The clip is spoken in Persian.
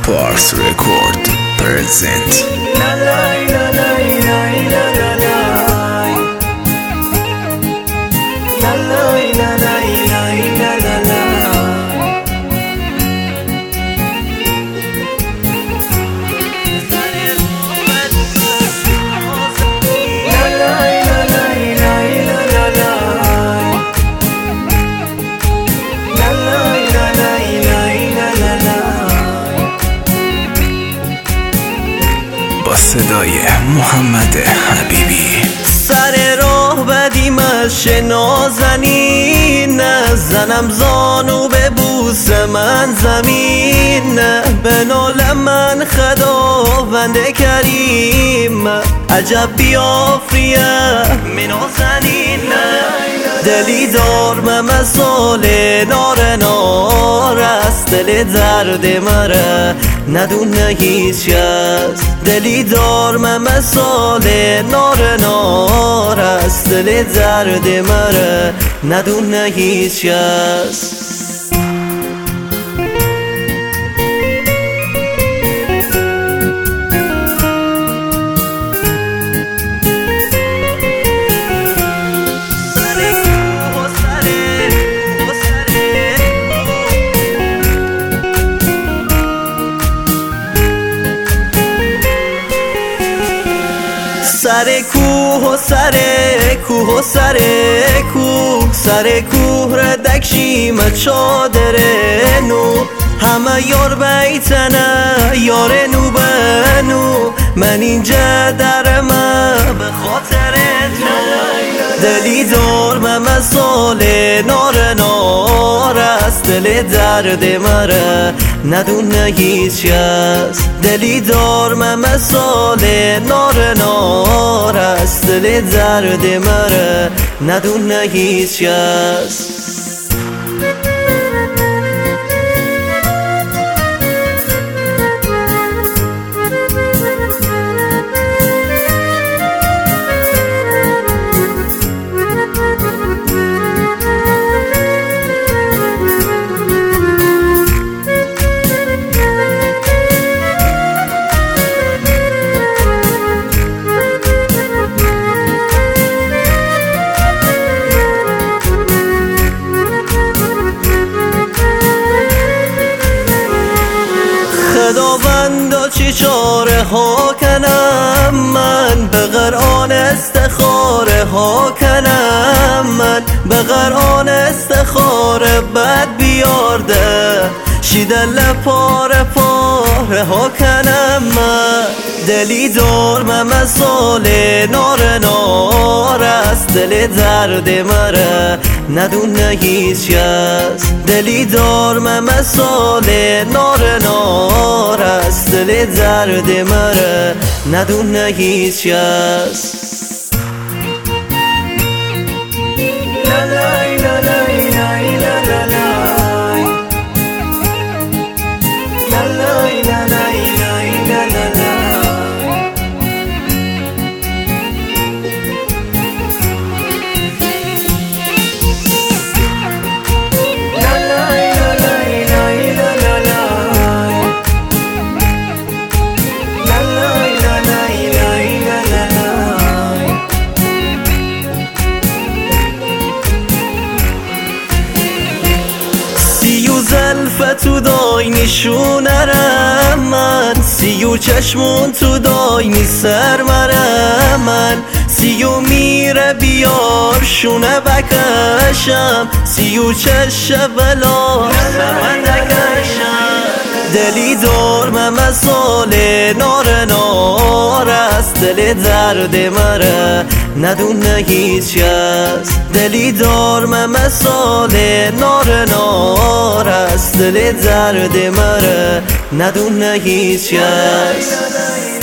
Pars Record present. La la la la la la la la. La la la la la la la. با صدای محمد حبیبی. سر راه بدیم از شنازنین، زنم زانو به بوس من زمین، به نال من خداوند کریم، عجب بیافریه منازنین. دلی دار مسال نار نار است، دل درد مره ندونه هیچ کس. دلی دار مسال نار نار است، دل درد مره ندونه هیچ کس. سر کوه و سر کوه و سر کوه، سر کوه ردکشیم چادر نو، همه یار بیتنه یار نو بنو، من اینجا درم به خاطر تو. دلی دار مسال نار نار است، دل درد مره ندونه هیچ کس. دلی دار مسال نار نار است، دل درد مره ندونه هیچ کس. خداوندا چی چاره ها کنم من، به قرآن استخاره ها کنم من، به قرآن استخاره بد بیارده شیدل پاره پاره ها کنم من. دلی دار مسال نار نار است، دل درد مره ندونه هیچ کس. دلی دار مسال نار نار است، دل درد مره ندونه هیچ کس. لا لا لا لا لا لا لا لا. La la la la la la la. زلف تو دای نشونه من، سیو چشمون تو دای نی سر مره من، سیو میره بیار شونه بکشم، سیو چشه بلا من نکشم. دلی دار مسال نار نار است، دل درد مره ندونه هیچ کس. دلی دار مسال نار نار است، دل درد مره ندونه هیچ کس.